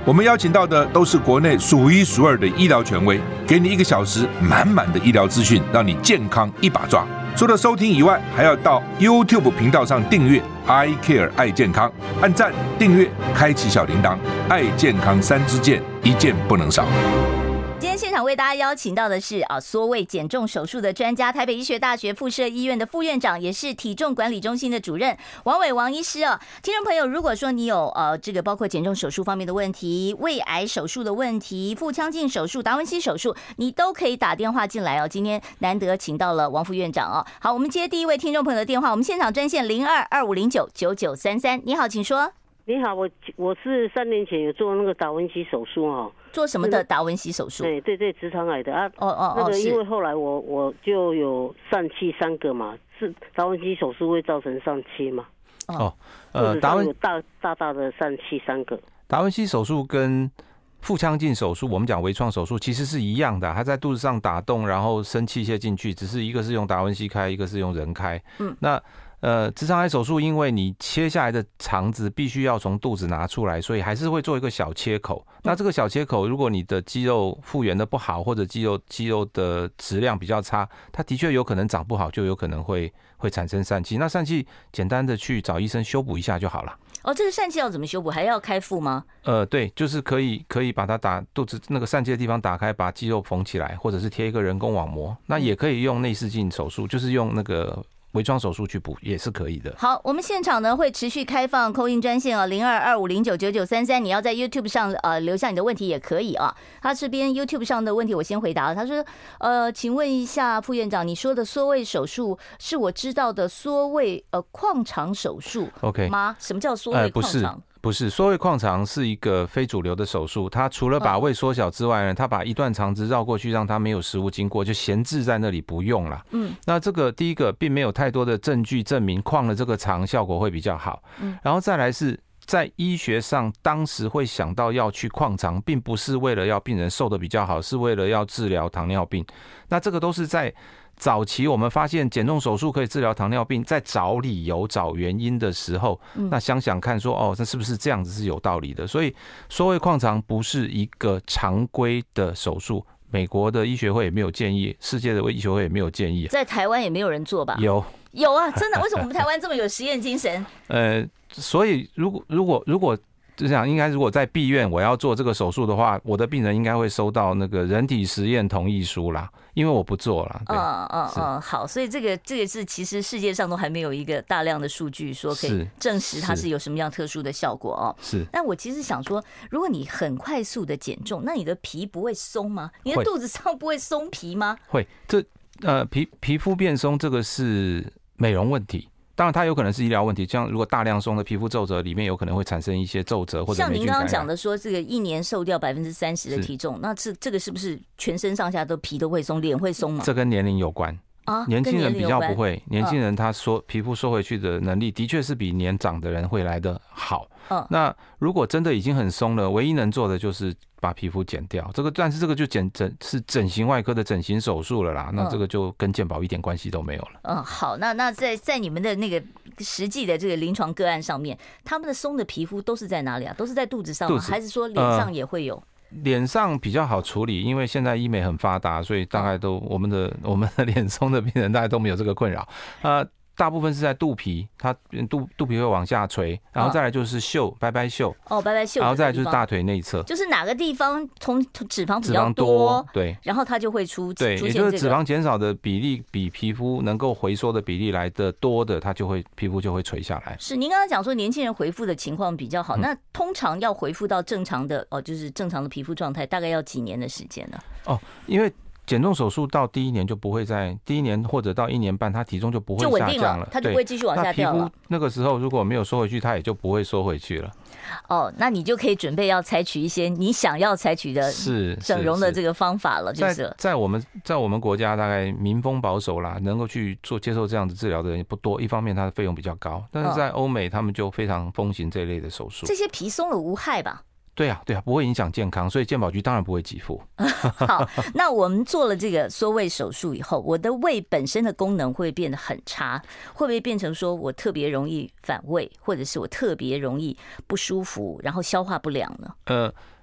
我们邀请到的都是国内数一数二的医疗权威，给你一个小时满满的医疗资讯，让你健康一把抓。除了收听以外，还要到 YouTube 频道上订阅 I Care 爱健康，按赞、订阅、开启小铃铛，爱健康三支箭，一件不能少。 今天现场为大家邀请到的是啊缩胃减重手术的专家，台北医学大学附设医院的副院长，也是体重管理中心的主任王伟王医师哦。听众朋友，如果说你有呃这个包括减重手术方面的问题、胃癌手术的问题、腹腔镜手术、达文西手术，你都可以打电话进来哦。今天难得请到了王副院长哦。好，我们接第一位听众朋友的电话，我们现场专线零二二五零九九九三三。你好，请说。 你好，我我是三年前有做那个达文西手术哦。 做什么的达文西手术？ 对对对，直肠癌的啊。 哦哦哦， 那个因为后来我我就有疝气三个嘛，是达文西手术会造成疝气嘛？ 哦，呃，达文有大大大的疝气三个。 达文西手术跟腹腔镜手术，我们讲微创手术其实是一样的，它在肚子上打洞，然后生器械进去，只是一个是用达文西开，一个是用人开。嗯，那。呃，直肠癌手术，因为你切下来的肠子必须要从肚子拿出来，所以还是会做一个小切口。那这个小切口，如果你的肌肉复原的不好，或者肌肉肌肉的质量比较差，它的确有可能长不好，就有可能会会产生疝气。那疝气简单的去找医生修补一下就好了。 哦，这个疝气要怎么修补？还要开腹吗？ 呃，对，就是可以可以把它打肚子那个疝气的地方打开，把肌肉缝起来，或者是贴一个人工网膜。那也可以用内视镜手术，就是用那个。微创手术去补也是可以的。 好，我们现场呢会持续开放 call in 专线哦，零二二五零九九九三三。你要在 YouTube 上呃留下你的问题也可以啊。他这边 YouTube 上的问题我先回答。他说，呃，请问一下副院长，你说的缩胃手术是我知道的缩胃呃矿肠手术 ，OK 吗？什么叫缩胃矿肠？呃不是，缩胃矿肠是一个非主流的手术。它除了把胃缩小之外呢，它把一段肠子绕过去，让它没有食物经过，就闲置在那里不用了。嗯，那这个第一个并没有太多的证据证明矿了这个肠效果会比较好。嗯，然后再来是在医学上，当时会想到要去矿肠，并不是为了要病人瘦得比较好，是为了要治疗糖尿病。那这个都是在早期我们发现减重手术可以治疗糖尿病，在找理由找原因的时候，那想想看说哦，这是不是这样子是有道理的？所以缩胃矿肠不是一个常规的手术，美国的医学会也没有建议，世界的医学会也没有建议， 在台湾也没有人做吧？ 有有啊，真的？为什么我们台湾这么有实验精神？ 呃，所以如果如果如果就讲，应该如果在闭院我要做这个手术的话，我的病人应该会收到那个人体实验同意书啦，因为我不做了。 嗯嗯嗯，好，所以这个这个是其实世界上都还没有一个大量的数据说可以证实它是有什么样特殊的效果哦。 是。 但我其实想说，如果你很快速的减重，那你的皮不会松吗？你的肚子上不会松皮吗？ 会，这呃皮皮肤变松这个是美容问题。当然，它有可能是医疗问题，像如果大量松的皮肤皱褶里面有可能会产生一些皱褶或者霉菌感染。像您刚刚讲的说，这个一年瘦掉百分之三十的体重，那这这个是不是全身上下都皮都会松，脸会松吗？ 这跟年龄有关啊，年轻人比较不会，年轻人他缩皮肤缩回去的能力的确是比年长的人会来得好。嗯，那如果真的已经很松了，唯一能做的就是把皮肤剪掉。这个，但是这个就整整是整形外科的整形手术了啦。那这个就跟健保一点关系都没有了。 嗯，好，那那在在你们的那个实际的这个临床个案上面，他们的松的皮肤都是在哪里啊？都是在肚子上吗？还是说脸上也会有？呃脸上比较好处理，因为现在医美很发达，所以大概都我们的我们的脸松的病人大概都没有这个困扰。呃大部分是在肚皮，它肚肚皮会往下垂，然后再来就是袖，拜拜袖， 哦，拜拜袖， 然后再来就是大腿内侧， 就是哪个地方从脂肪比较多， 对， 然后它就会出， 对，也就是脂肪减少的比例比皮肤能够回缩的比例来的多的，它就会皮肤就会垂下来。 是，您刚刚讲说年轻人恢复的情况比较好，嗯、那通常要恢复到正常的哦，就是正常的皮肤状态，大概要几年的时间呢？ 哦，因为减重手术到第一年就不会在第一年或者到一年半，它体重就不会下降了， 它就不会继续往下掉了。 那皮肤那个时候如果没有缩回去，它也就不会缩回去了。 哦，那你就可以准备要采取一些你想要采取的整容的这个方法了，就是在在我们在我们国家大概民风保守啦，能够去做接受这样的治疗的人不多。一方面它的费用比较高，但是在欧美他们就非常风行这一类的手术。 这些皮松了无害吧？ 对啊，对啊，不会影响健康，所以健保局当然不会给付。 好，那我们做了这个缩胃手术以后，我的胃本身的功能会变得很差，会不会变成说我特别容易反胃，或者是我特别容易不舒服，然后消化不良呢？ 呃，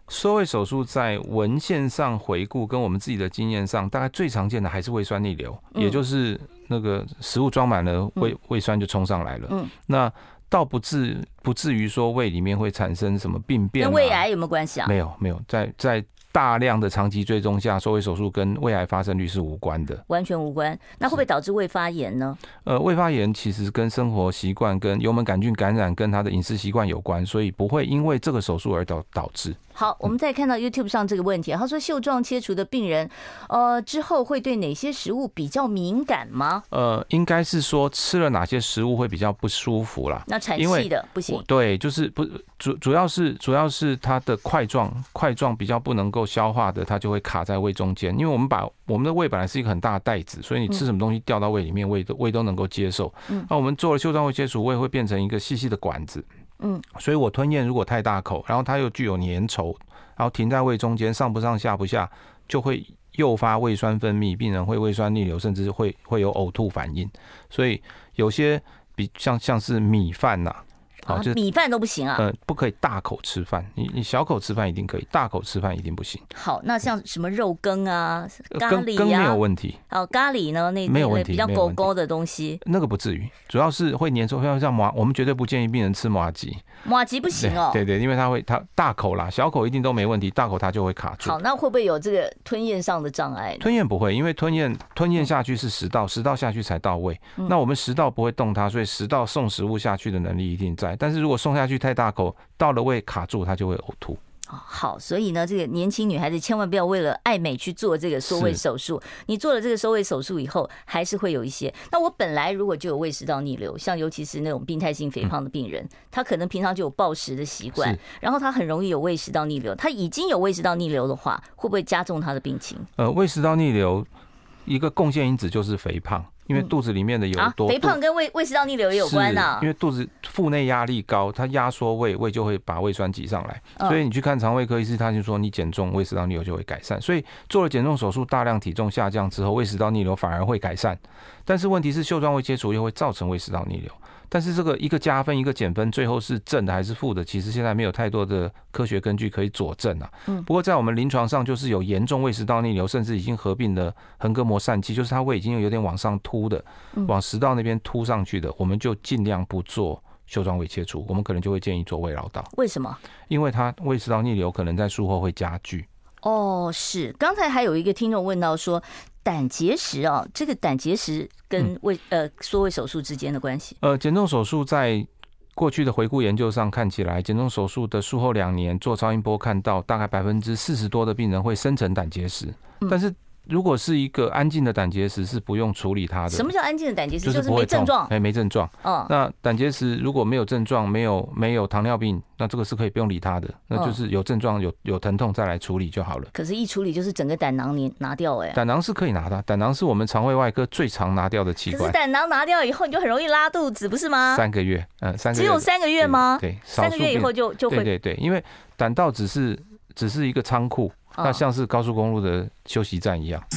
缩胃手术在文献上回顾跟我们自己的经验上，大概最常见的还是胃酸逆流，嗯、也就是那个食物装满了胃，胃酸就冲上来了。嗯，那倒不至不至于说胃里面会产生什么病变、啊。 跟胃癌有没有关系啊？ 没有，没有，在在大量的长期追踪下，缩胃手术跟胃癌发生率是无关的， 完全无关。那会不会导致胃发炎呢？ 呃，胃发炎其实跟生活习惯、跟幽门杆菌感染、跟他的饮食习惯有关，所以不会因为这个手术而导导致。 好，我们再看到 YouTube 上这个问题，他说袖状切除的病人，呃，之后会对哪些食物比较敏感吗？ 呃，应该是说吃了哪些食物会比较不舒服啦。 那产气的不行。 对，就是不主主要是主要是它的块状块状比较不能够消化的，它就会卡在胃中间。因为我们把我们的胃本来是一个很大的袋子，所以你吃什么东西掉到胃里面，胃都胃都能够接受。嗯，那我们做了袖状胃切除，胃会变成一个细细的管子。嗯，所以我吞咽如果太大口，然后它又具有粘稠，然后停在胃中间，上不上下不下，就会诱发胃酸分泌，病人会胃酸逆流，甚至会会有呕吐反应。所以有些比像像是米饭呐、啊。 好，就是米饭都不行啊。 呃，不可以大口吃饭，你你小口吃饭一定可以，大口吃饭一定不行。 好，那像什么肉羹啊、咖喱啊， 羹没有问题。 哦，咖喱呢，那没有问题， 比较勾勾的东西， 那个不至于，主要是会粘稠，像像麻，我们绝对不建议病人吃麻糬。 麻糬不行哦。 对 对, 对，因为它会它大口啦，小口一定都没问题，大口它就会卡住。 好，那会不会有这个吞咽上的障碍？ 吞咽不会，因为吞咽吞咽下去是食道，食道下去才到胃。嗯、那我们食道不会动它，所以食道送食物下去的能力一定在。但是如果送下去太大口，到了胃卡住，它就会呕吐。 好，所以呢，这个年轻女孩子千万不要为了爱美去做这个缩胃手术。你做了这个缩胃手术以后，还是会有一些。那我本来如果就有胃食道逆流，像尤其是那种病态性肥胖的病人，嗯、他可能平常就有暴食的习惯，然后他很容易有胃食道逆流。他已经有胃食道逆流的话，会不会加重他的病情？ 呃，胃食道逆流一个贡献因子就是肥胖。因为肚子里面的油多， 啊、肥胖跟胃胃食道逆流也有关啊。 因为肚子腹内压力高，它压缩胃，胃就会把胃酸挤上来。嗯、所以你去看肠胃科医师，他就说你减重，胃食道逆流就会改善。所以做了减重手术，大量体重下降之后，胃食道逆流反而会改善。但是问题是，袖状胃切除又会造成胃食道逆流。但是这个一个加分一个减分，最后是正的还是负的，其实现在没有太多的科学根据可以佐证啊。不过在我们临床上，就是有严重胃食道逆流，甚至已经合并了横膈膜疝气，就是它胃已经有点往上凸的，往食道那边凸上去的，我们就尽量不做袖状胃切除，我们可能就会建议做胃桡道。 为什么？因为它胃食道逆流可能在术后会加剧。 哦，是。刚才还有一个听众问到说，胆结石啊，这个胆结石跟胃、嗯、呃缩胃手术之间的关系？ 呃，减重手术在过去的回顾研究上看起来，减重手术的术后两年做超音波看到，大概百分之四十多的病人会生成胆结石，嗯、但是。如果是一个安静的胆结石，是不用处理它的。 什么叫安静的胆结石？ 就是没症状。 哎，没症状。嗯，那胆结石如果没有症状，没有没有糖尿病，那这个是可以不用理它的。那就是有症状、有有疼痛再来处理就好了。 可是，一处理就是整个胆囊拿掉哎、欸。 胆囊是可以拿的，胆囊是我们肠胃外科最常拿掉的器官。 可是胆囊拿掉以后，你就很容易拉肚子，不是吗？ 三个月，嗯，三个月。 只有三个月吗？ 对，对三个月以后就就会。 对对对，因为胆道只是只是一个仓库，那像是高速公路的休息站一样。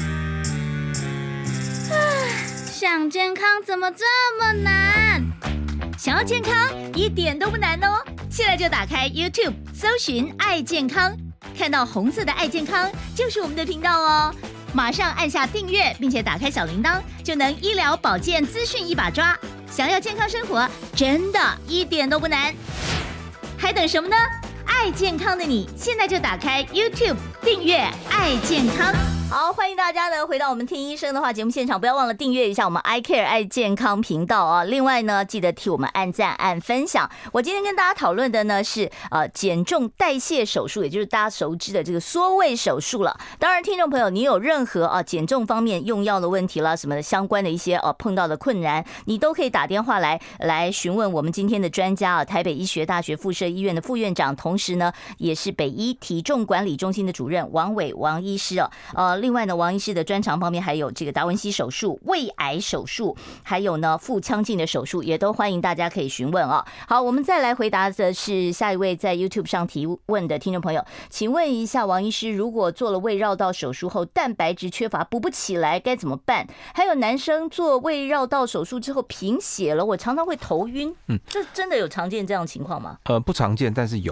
想健康怎么这么难？想要健康一点都不难哦！现在就打开 YouTube 搜寻爱健康，看到红色的爱健康就是我们的频道哦。马上按下订阅，并且打开小铃铛，就能医疗保健资讯一把抓。想要健康生活，真的一点都不难，还等什么呢？爱健康的你，现在就打开 YouTube 订阅爱健康。 好，欢迎大家呢回到我们听医生的话节目现场，不要忘了订阅一下我们 I Care 爱健康频道啊。另外呢，记得替我们按赞、按分享。我今天跟大家讨论的呢是呃减重代谢手术，也就是大家熟知的这个缩胃手术了。当然，听众朋友，你有任何啊减重方面用药的问题啦，什么的相关的一些呃碰到的困难，你都可以打电话来来询问我们今天的专家啊，台北医学大学附设医院的副院长，同时呢也是北医体重管理中心的主任王伟王医师哦。呃，另外呢，王医师的专长方面还有这个达文西手术、胃癌手术，还有呢腹腔镜的手术，也都欢迎大家可以询问哦。好，我们再来回答的是下一位在 YouTube 上提问的听众朋友，请问一下王医师，如果做了胃绕道手术后蛋白质缺乏补不起来该怎么办？还有男生做胃绕道手术之后贫血了，我常常会头晕，嗯，这真的有常见这样的情况吗？ 呃，不常见，但是有。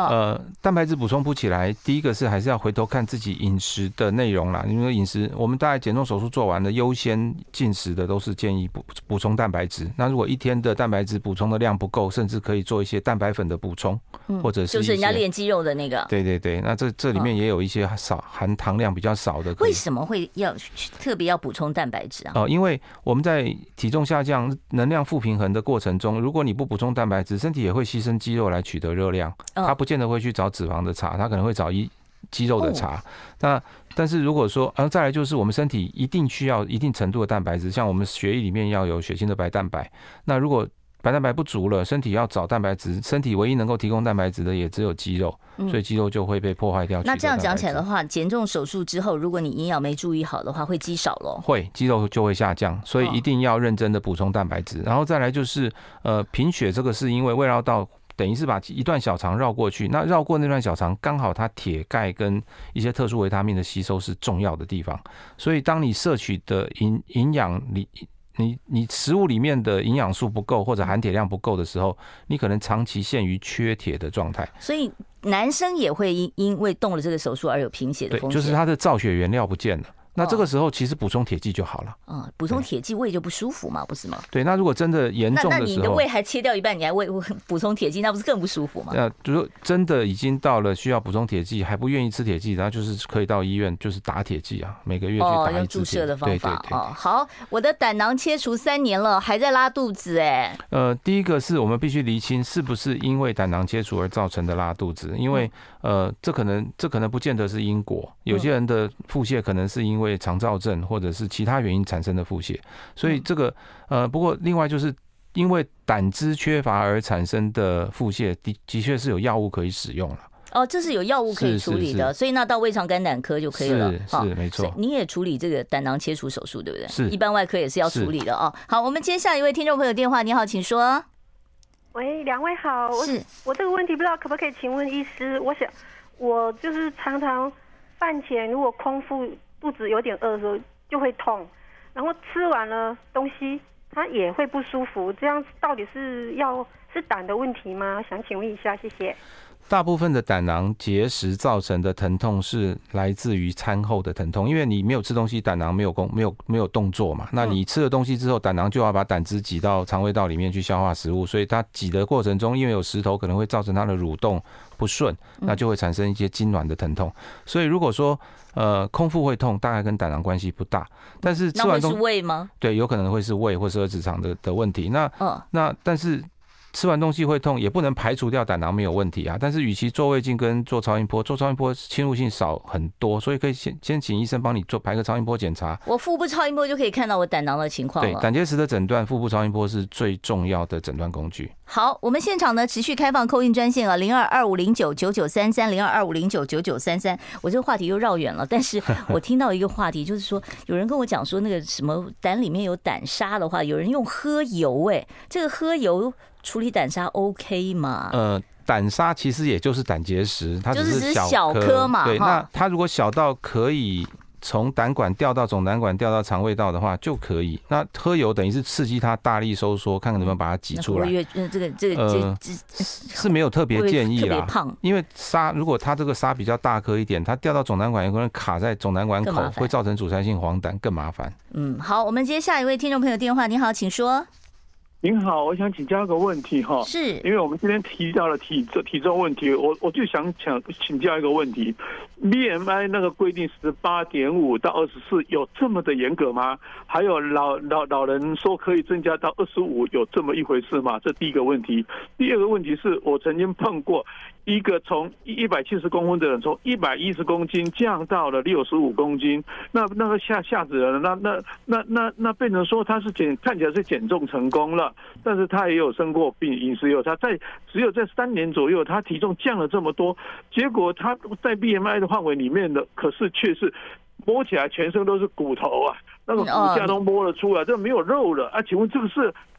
呃，蛋白质补充不起来，第一个是还是要回头看自己饮食的内容啦。因为饮食，我们大概减重手术做完了，优先进食的都是建议补补充蛋白质。那如果一天的蛋白质补充的量不够，甚至可以做一些蛋白粉的补充，嗯、或者是就是人家练肌肉的那个。 对对对，那这这里面也有一些少含糖量比较少的。 为什么会要特别要补充蛋白质啊？ 哦、呃，因为我们在体重下降、能量负平衡的过程中，如果你不补充蛋白质，身体也会牺牲肌肉来取得热量，它不见得会去找脂肪的茶，它可能会找一肌肉的茶。哦、那但是如果说，呃，再来就是我们身体一定需要一定程度的蛋白质，像我们血液里面要有血清的白蛋白。那如果白蛋白不足了，身体要找蛋白质，身体唯一能够提供蛋白质的也只有肌肉，嗯、所以肌肉就会被破坏掉。 那这样讲起来的话，减重手术之后，如果你营养没注意好的话，会肌少咯。 会，肌肉就会下降，所以一定要认真的补充蛋白质。哦、然后再来就是呃贫血，这个是因为胃绕道等于是把一段小肠绕过去，那绕过那段小肠，刚好它铁、钙跟一些特殊维他命的吸收是重要的地方，所以当你摄取的营营养里。你你食物里面的营养素不够或者含铁量不够的时候，你可能长期陷于缺铁的状态。 所以男生也会因因为动了这个手术而有贫血的风险。 对，就是他的造血原料不见了。那这个时候其实补充铁剂就好了。 嗯，补充铁剂胃就不舒服嘛，不是吗？ 对，那如果真的严重的时候，那你的胃还切掉一半，你还胃补充铁剂，那不是更不舒服吗？ 那如果真的已经到了需要补充铁剂，还不愿意吃铁剂，然后就是可以到医院，就是打铁剂啊，每个月去打一次。哦，用注射的方法。 对对对。 哦，好，我的胆囊切除三年了，还在拉肚子哎。 呃，第一个是我们必须厘清是不是因为胆囊切除而造成的拉肚子，因为、嗯、呃，这可能这可能不见得是因果，有些人的腹泻可能是因为肠燥症。或者是其他原因产生的腹泻，所以这个呃，不过另外就是因为胆汁缺乏而产生的腹泻，的的确是有药物可以使用了。 哦，这是有药物可以处理的，所以那到胃肠肝胆科就可以了。 是是没错。 你也处理这个胆囊切除手术，对不对？ 是。 一般外科也是要处理的哦。好，我们接下一位听众朋友电话，你好，请说。 喂，两位好， 是我这个问题不知道可不可以请问医师？我想我就是常常饭前如果空腹肚子有点饿的时候就会痛，然后吃完了东西它也会不舒服，这样到底是要是胆的问题吗？想请问一下，谢谢。 大部分的胆囊结石造成的疼痛是来自于餐后的疼痛，因为你没有吃东西，胆囊没有功没有没有动作嘛。那你吃了东西之后，胆囊就要把胆汁挤到肠胃道里面去消化食物，所以它挤的过程中，因为有石头可能会造成它的蠕动不顺，那就会产生一些痉挛的疼痛。所以如果说呃空腹会痛，大概跟胆囊关系不大，但是吃完东西那会是胃吗？ 对，有可能会是胃或是二指肠的的问题。那、嗯、那但是。吃完东西会痛，也不能排除掉胆囊没有问题啊。但是，与其做胃镜跟做超音波，做超音波侵入性少很多，所以可以先先请医生帮你做排个超音波检查。 我腹部超音波就可以看到我胆囊的情况了。 对，胆结石的诊断，腹部超音波是最重要的诊断工具。 好，我们现场呢持续开放 call in 专线啊，零二二五零九九九三三，零二二五零九九九三三。我这个话题又绕远了，但是我听到一个话题，就是说有人跟我讲说，那个什么胆里面有胆沙的话，有人用喝油，哎，这个喝油处理胆沙 OK 吗？ 呃，胆沙其实也就是胆结石，它只是小颗嘛。 对，那它如果小到可以从胆管掉到总胆管掉到肠胃道的话就可以。那喝油等于是刺激它大力收缩，看看能不能把它挤出来。 那这个这个呃是没有特别建议啦，因为沙如果它这个沙比较大颗一点，它掉到总胆管有可能卡在总胆管口，会造成阻塞性黄疸，更麻烦。 嗯，好，我们接下一位听众朋友电话，你好，请说。 您好，我想请教一个问题哈， 是因为我们今天提到了体重体重问题，我我就想想请教一个问题 ，B M I 那个规定十八点五到二十四有这么的严格吗？还有老老老人说可以增加到二十五，有这么一回事吗？这第一个问题。第二个问题是我曾经碰过一个从一百七十公分的人，从一百一十公斤降到了六十五公斤，那那个吓吓死人了，那那那那那变成说他是减看起来是减重成功了。但是他也有生过病，饮食有他在只有在三年左右，他体重降了这么多，结果他在 B M I 的范围里面的，可是却是摸起来全身都是骨头啊，那个骨架都摸得出来，这没有肉了啊！请问这个是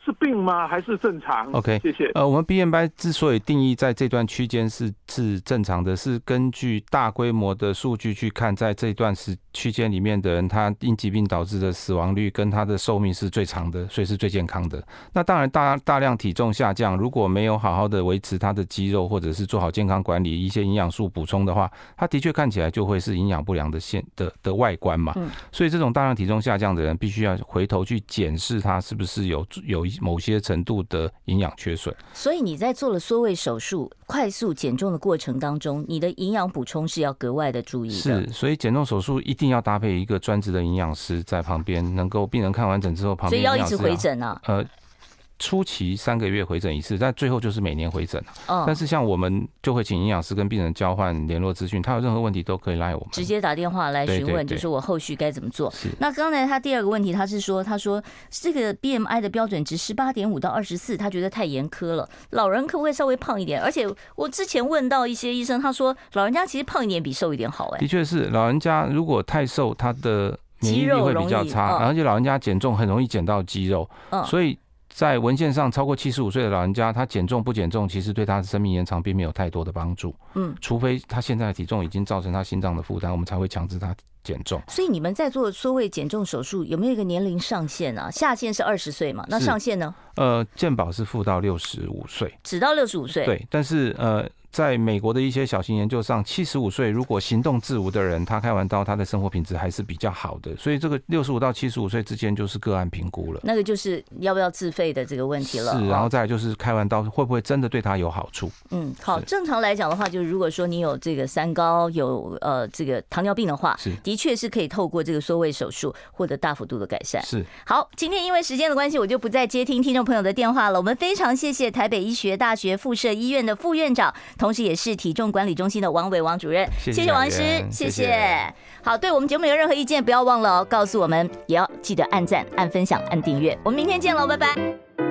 是病吗？还是正常 ？OK， 谢谢。 呃，我们 B M I 之所以定义在这段区间是是正常的，是根据大规模的数据去看，在这段时区间里面的人，他因疾病导致的死亡率跟他的寿命是最长的，所以是最健康的。那当然大大量体重下降，如果没有好好的维持他的肌肉，或者是做好健康管理，一些营养素补充的话，他的确看起来就会是营养不良的现的的外观嘛。嗯、所以这种大量体重下降的人，必须要回头去检视他是不是有有某些程度的营养缺损。 所以你在做了缩胃手术、快速减重的过程当中，你的营养补充是要格外的注意的。 是，所以减重手术一定要搭配一个专职的营养师在旁边，能够病人看完诊之后，旁边所以要一直回诊啊。 呃。初期三个月回诊一次，但最后就是每年回诊。哦、但是像我们就会请营养师跟病人交换联络资讯，他有任何问题都可以赖我们， 直接打电话来询问，就是我后续该怎么做。那刚才他第二个问题，他是说，他说这个 B M I 的标准值十八点五到二十四，他觉得太严苛了。老人可不可以稍微胖一点？而且我之前问到一些医生，他说老人家其实胖一点比瘦一点好。哎， 的确是，老人家如果太瘦，他的免疫力会比较差，而且老人家减重很容易减到肌肉，嗯、所以。在文献上，超过七十五岁的老人家，他减重不减重，其实对他的生命延长并没有太多的帮助。嗯，除非他现在的体重已经造成他心脏的负担，我们才会强制他减重。 所以你们在做缩胃减重手术，有没有一个年龄上限啊？下限是二十岁嘛？那上限呢？ 呃，健保是付到六十五岁， 只到六十五岁。 对，但是呃。在美国的一些小型研究上，七十五岁如果行动自如的人，他开完刀，他的生活品质还是比较好的。所以这个六十五到七十五岁之间就是个案评估了。 那个就是要不要自费的这个问题了。 是，然后再来就是开完刀会不会真的对他有好处？ 嗯，好，正常来讲的话，就是如果说你有这个三高，有呃这个糖尿病的话，是的确是可以透过这个缩胃手术获得大幅度的改善。 是。 好，今天因为时间的关系，我就不再接听听众朋友的电话了。我们非常谢谢台北医学大学附设医院的副院长，同时也是体重管理中心的王伟王主任，谢谢王医师，谢谢。好，对我们节目有任何意见，不要忘了哦，告诉我们，也要记得按赞、按分享、按订阅。我们明天见喽，拜拜。